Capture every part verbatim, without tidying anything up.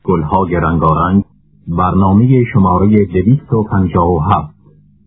گلهای رنگارنگ، برنامه شماره دویست و پنجاه و هفت.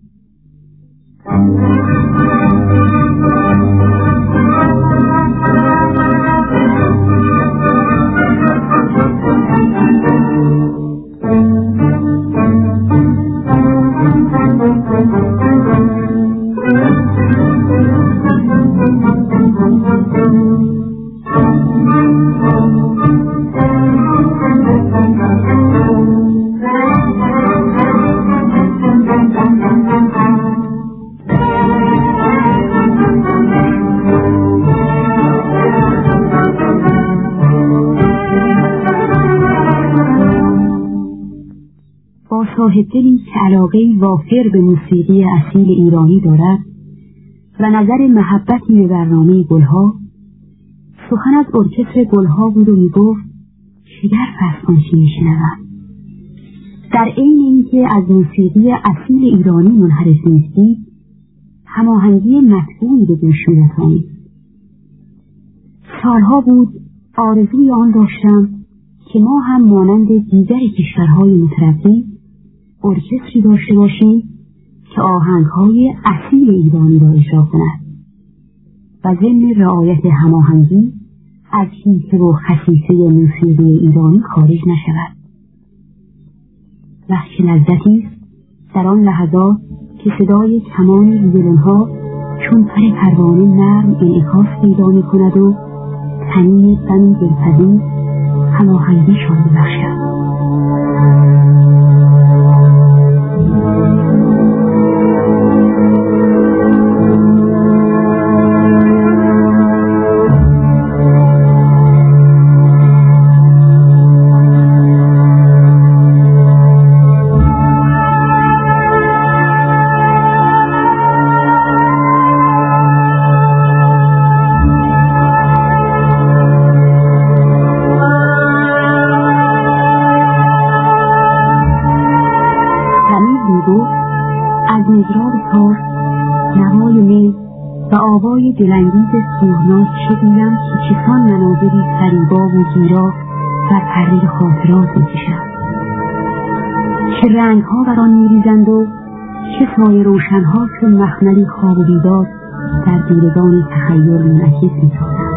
صاحبدلی که علاقه‌ای وافر به موسیقی اصیل ایرانی دارد و نظر محبتی به برنامه گلها، سخن از ارکستر گلها بود و میگفت شگرف است آنچه میشنوم. در عین اینکه از موسیقی اصیل ایرانی منحرف نیستی، هماهنگی مطبوعی به گوش می‌رسانید. سالها بود آرزوی آن داشتم که ما هم مانند دیگر کشورهای مترقی ارکستری داشته باشیم که آهنگهای اصیل ایرانی را اجرا کند و ضمن رعایت هماهنگی از حیطه و خصیصه موسیقی ایرانی خارج نشود. وحشی لذتی است در آن لحظات که صدای کمان ویولن‌ها چون پر پروانه نرم انعکاس پیدا می‌کند و تنین دمی دلپذیر هماهنگیشان می‌بخشد. آوای دلانگیز سوهناک چه گویم که چسان مناظری فریبا و گیرا بر پرده خاطرات می‌کشند. چه رنگ‌ها بر آن می‌ریزند و چه سایه روشن‌ها چون مخملی خواب و بیدار در دیدگان تخیل منعکس می‌سازند.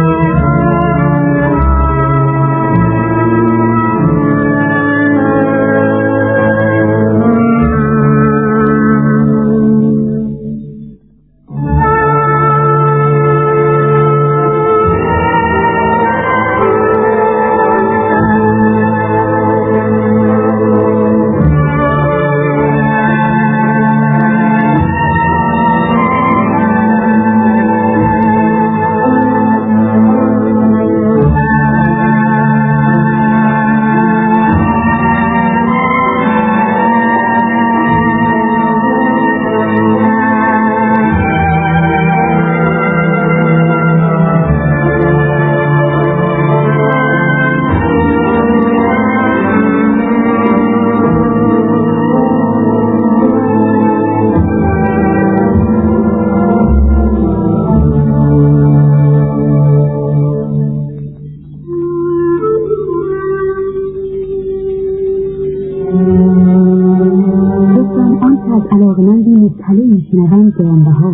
میشنوند گرانبها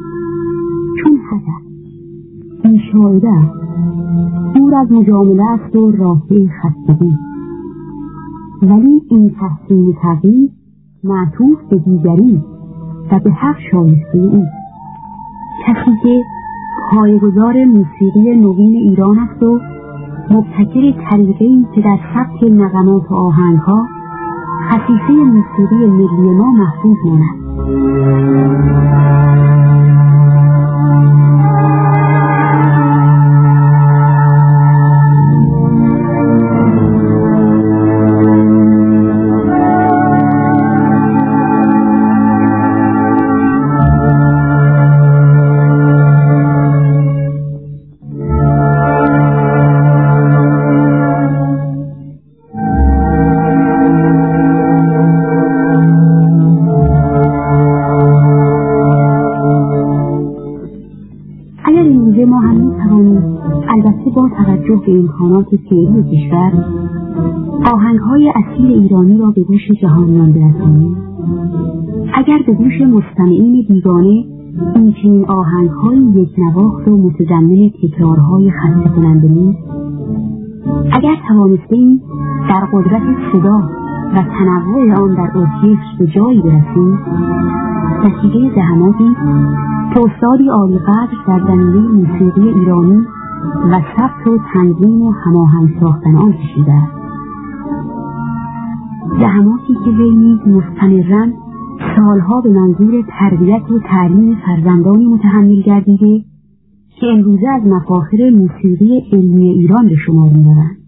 چون حسد بیشایده است، دور از مجامله است و رافع خستگی، ولی این تحسین تغییر معطوف به دیگری و به حق شایسته او، کسی که پایه‌گذار موسیقی نوین ایران است و مبتکر طریقه‌ای که در سبک نغمات و آهنگها خصیصه موسیقی ملی ما محفوظ ماند. به امکانات فعلی کشور آهنگ‌های اصیل ایرانی را به گوش جهانیان برسانیم. اگر به گوش مستمعین بیگانه این چنین آهنگ‌های یک نواخت و متضمن تکرارهای خسته کننده نیست، اگر توانستیم در قدرت صدا و تنوع آن در ارکستر به جایی برسیم، نتیجه زحماتی که استادی عالی‌قدر در زمینه موسیقی ایرانی و ثبت و تنظیم و هماهنگ ساختن آن کشیده است. زحماتی که وی نیز مستمراً سالها به منظور تربیت و تعلیم فرزندانی متحمل گردیده که امروزه از مفاخر موسیقی علمی ایران به شمار می‌روند.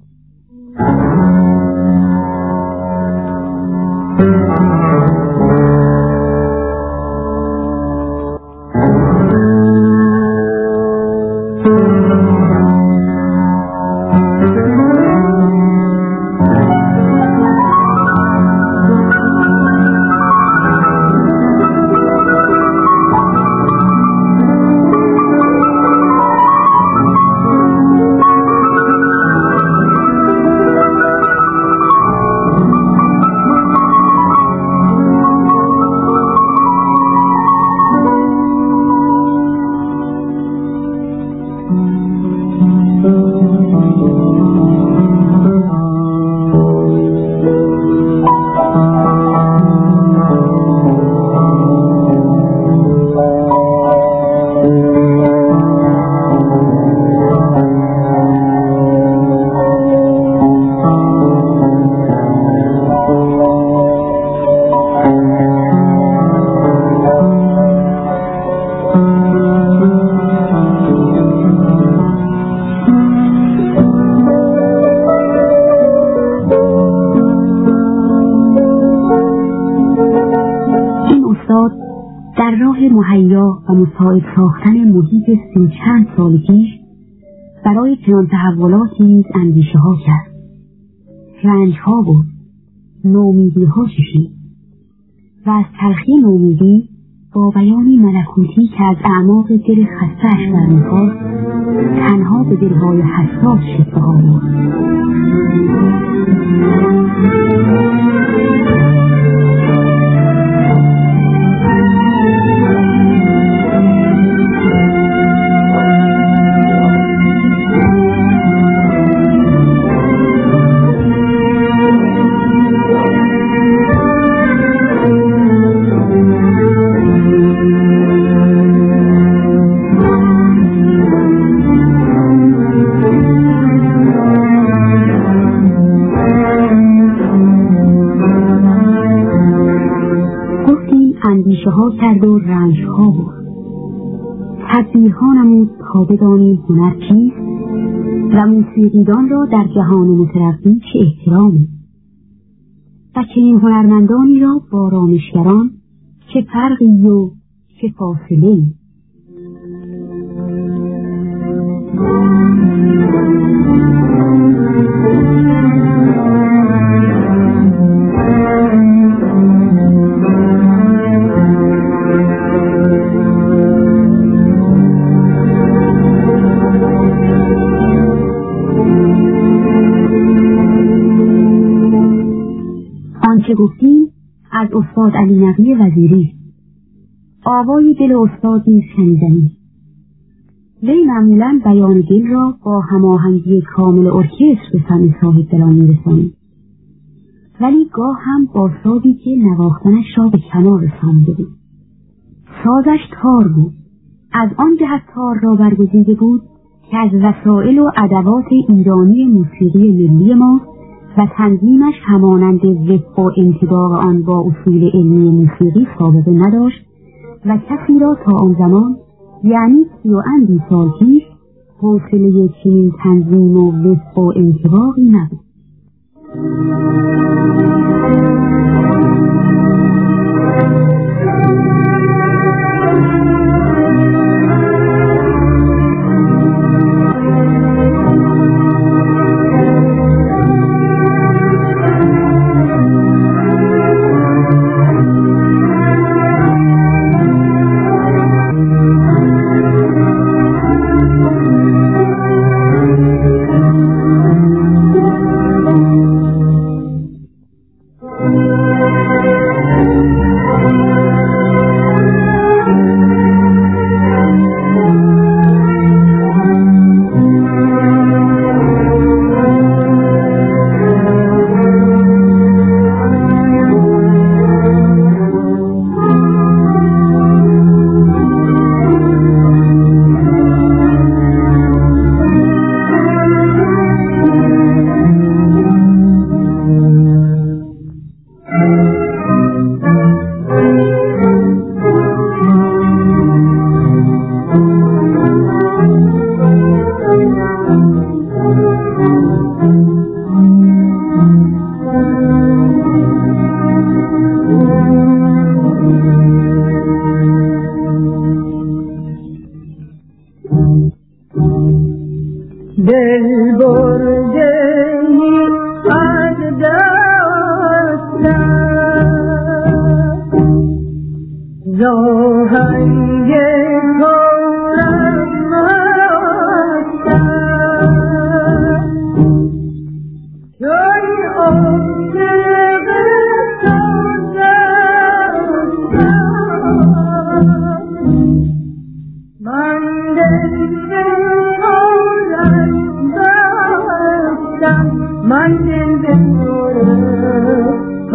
در راه مهیا و مساعد ساختن محیط سی چند سال پیش برای چنان تحولاتی نیز اندیشه ها کرد، رنج ها بود، نومیدی ها چشید و از تلخی نومیدی با بیانی ملکوتی که از اعماق دل خسته‌اش برمیخواست تنها به دلهای حساس شکوه آورد. اندیشه ها کرد و رنج ها بود. تدبیر ها نمود تا بدانیم هنر چیست و موسیقیدان را در جهان مترقی چه احترامی و چنین هنرمندانی را با رامشگران چه فرقی و چه فاصله‌ای. آنچه گفتیم از استاد علی نقی وزیری، آوای دل استاد نیز شنیدنی. وی معمولاً بیان دل را با هماهنگی کامل ارکستر به سمع صاحب دلان می‌رساند، ولی گاه هم با سازی که نواختنش را به کمال رسانیده بود. سازش تار بود، از آن جهت تار را برگزیده بود که از وسایل و ادوات ایرانی موسیقی ملی ما و تنظیمش همانند وفق و انطباق آن با اصول علمی موسیقی سابقه نداشت و کسی را تا آن زمان، یعنی سی و اندی سال پیش، حوصله چنین تنظیم و وفق و انطباقی نبود. آهنگ دورم مستم چون عاشق تو دستم من دل به دورم بستم من دل به دورم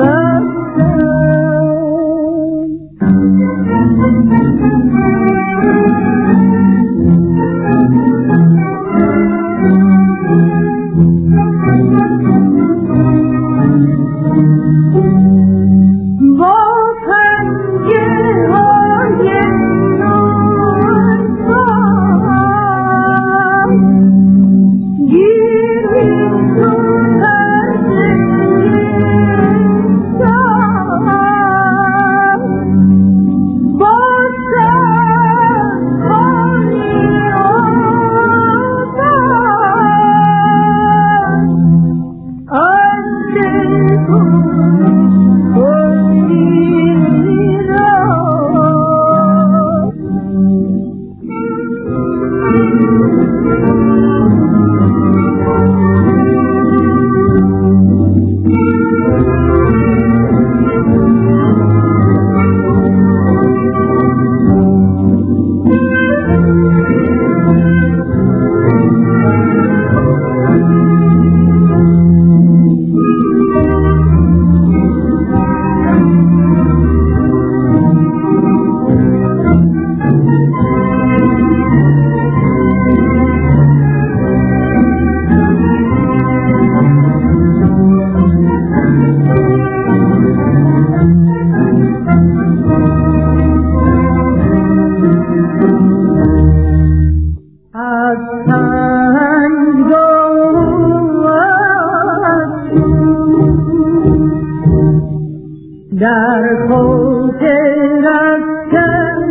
در خود رفتن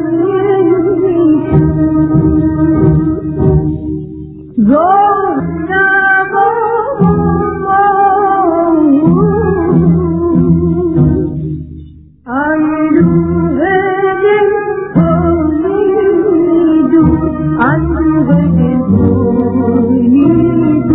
زور نبود اندوه دل کنیدو اندوه دل کنیدو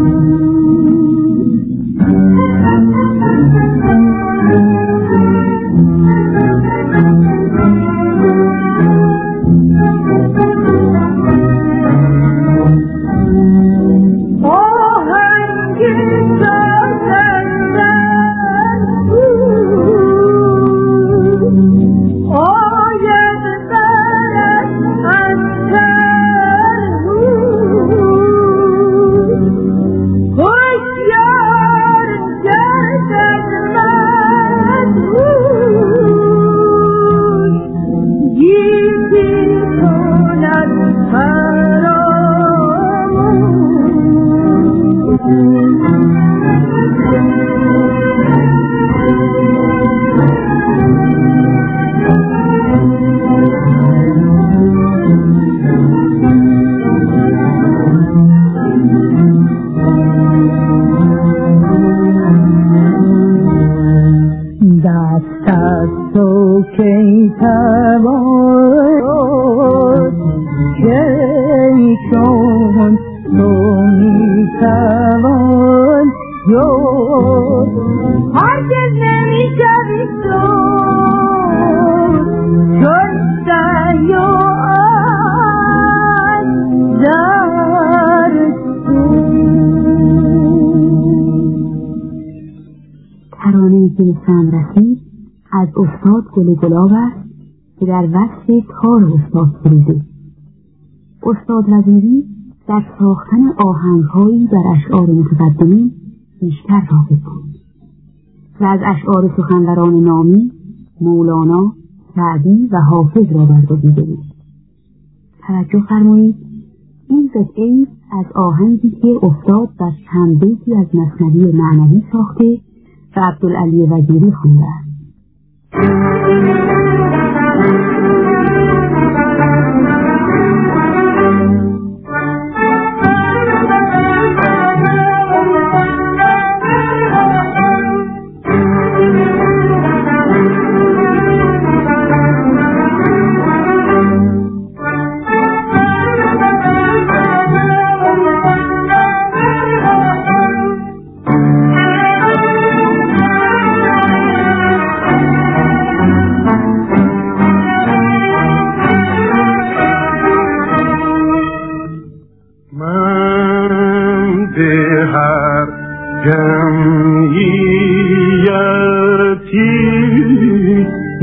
از استاد گل گلاب است که در وصف کار استاد سروده. استاد وزیری در ساختن آهنگهایی در اشعار متقدمین بیشتر راغب بود و از اشعار سخنوران نامی مولانا، سعدی و حافظ را برگزیده بود. توجه فرمایید این قطعه از آهنگی که استاد در چند بیتی از مثنوی معنوی ساخته و عبدالعلی وزیری خوانده است.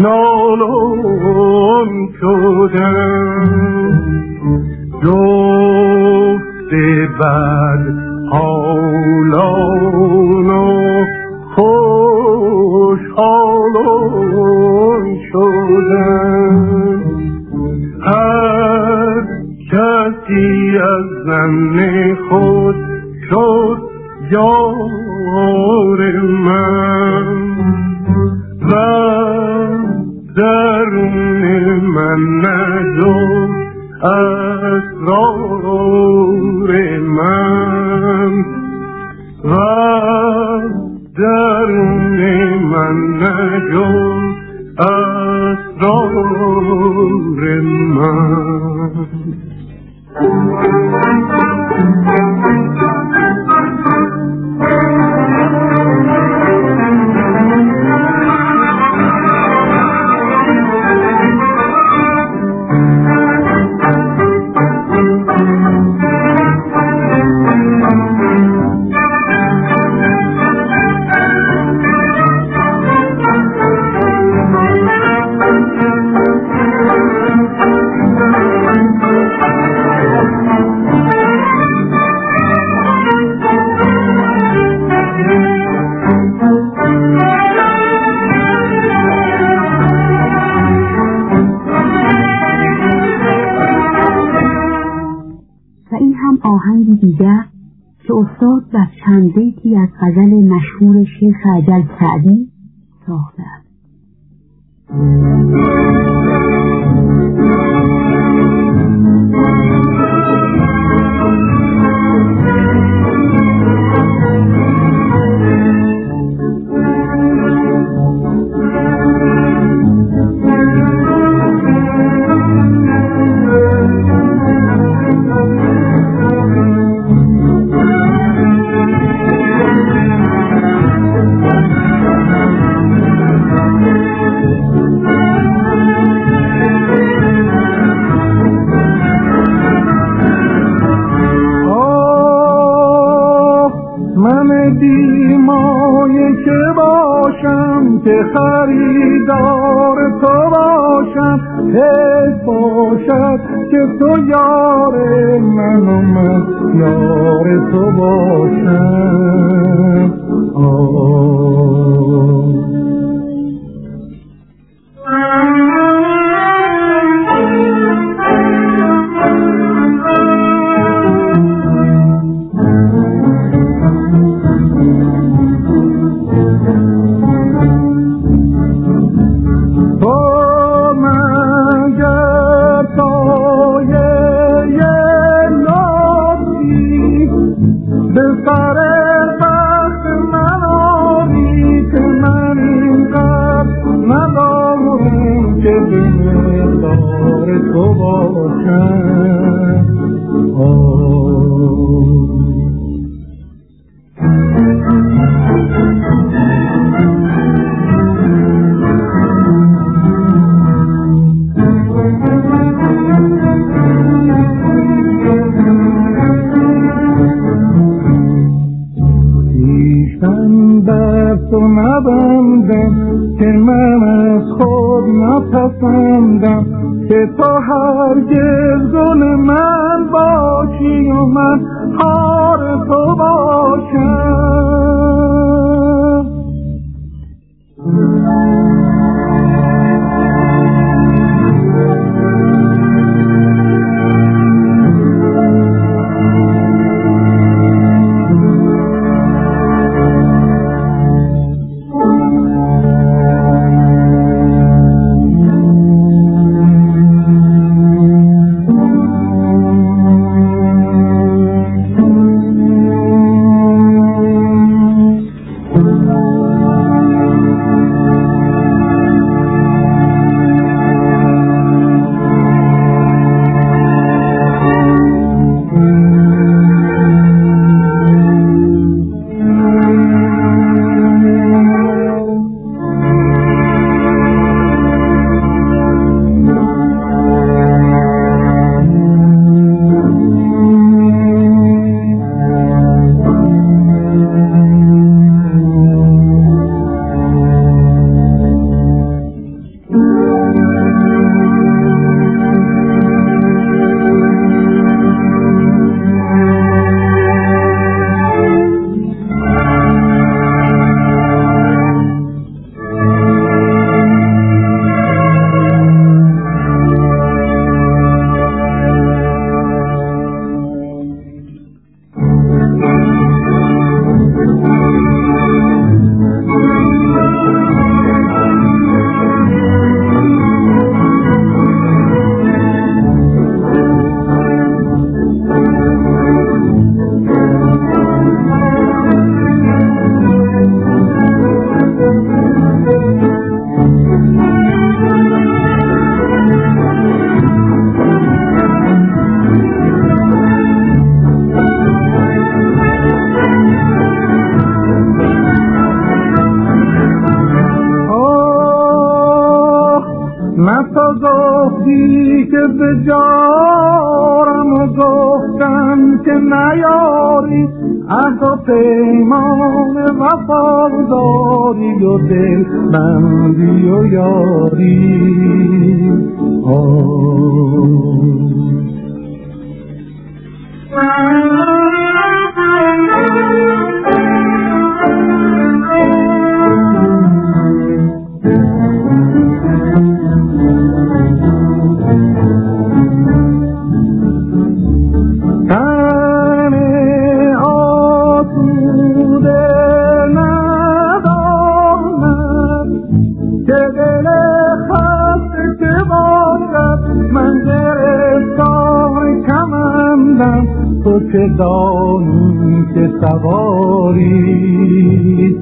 نالون شدم جفت بد حالان و خوشحالان شدم هر کسی از زن خود شد یار من و درون من نجات اسرار من و درون من نجات اسرار من. آهنگی دیگر که استاد بر چند بیتی از غزل مشهور شیخ اجل سعدی ساخته است. که خریدار تو باشم حیف باشد که تو یار من و من یار تو باشم. آه تو باشم. پیشم بر تو نبندم که من از خود نپسندم که تو هرگز گل من باشی و من خار تو باشم. نه تو گفتی که بجارم و گفتم که نیاری عهد و پیمان وفاداری و دل بندی و یاری تو که دانی که سواری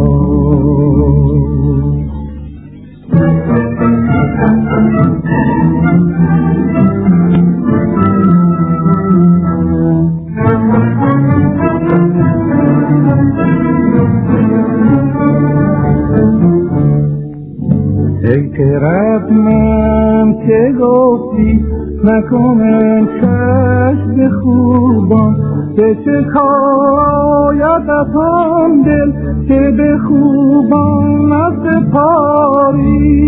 ای که رفتم که گفتی نکنم چشم خوبان به چه کاید از آن دل که به خوبان نسپاری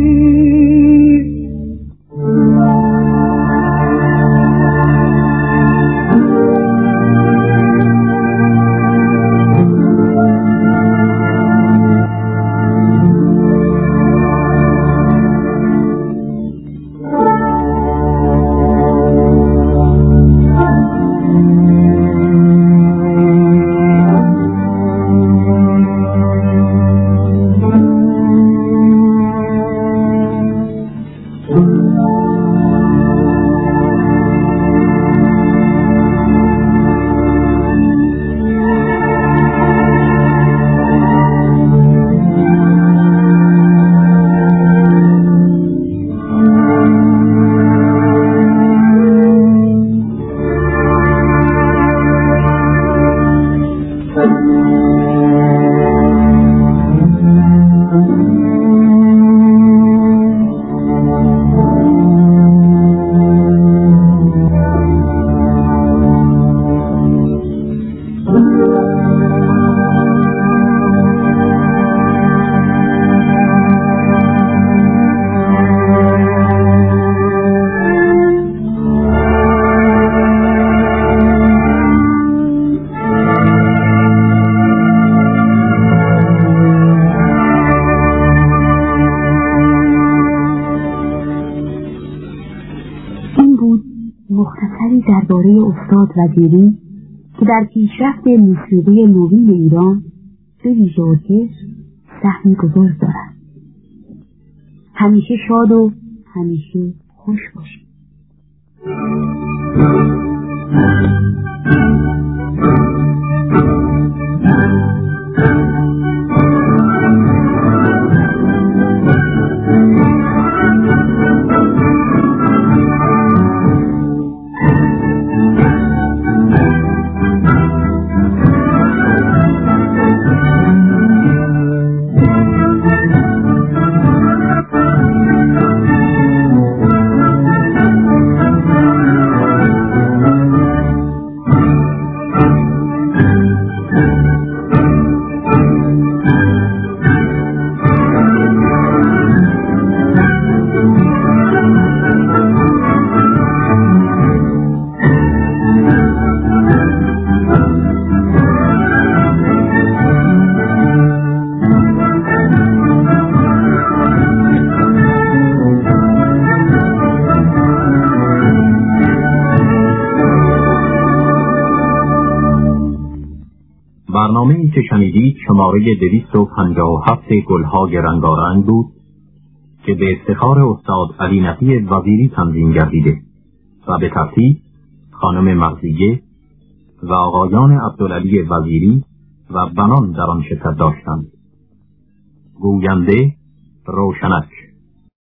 درباره استاد وزیری که در پیشرفت موسیقی نوین ایران به ویژه ارکستر سهمی بزرگ دارد. همیشه شاد و همیشه خوش باشید. برنامه‌ای که شنیدید شماره دویست و پنجاه و هفت گلهای رنگارنگ بود که به افتخار استاد علی نفی وزیری تنظیم گردیده و به ترتیب خانم مغزیه و آقایان عبدالعلی وزیری و بنان در آن شرکت داشتند. گوینده روشنک.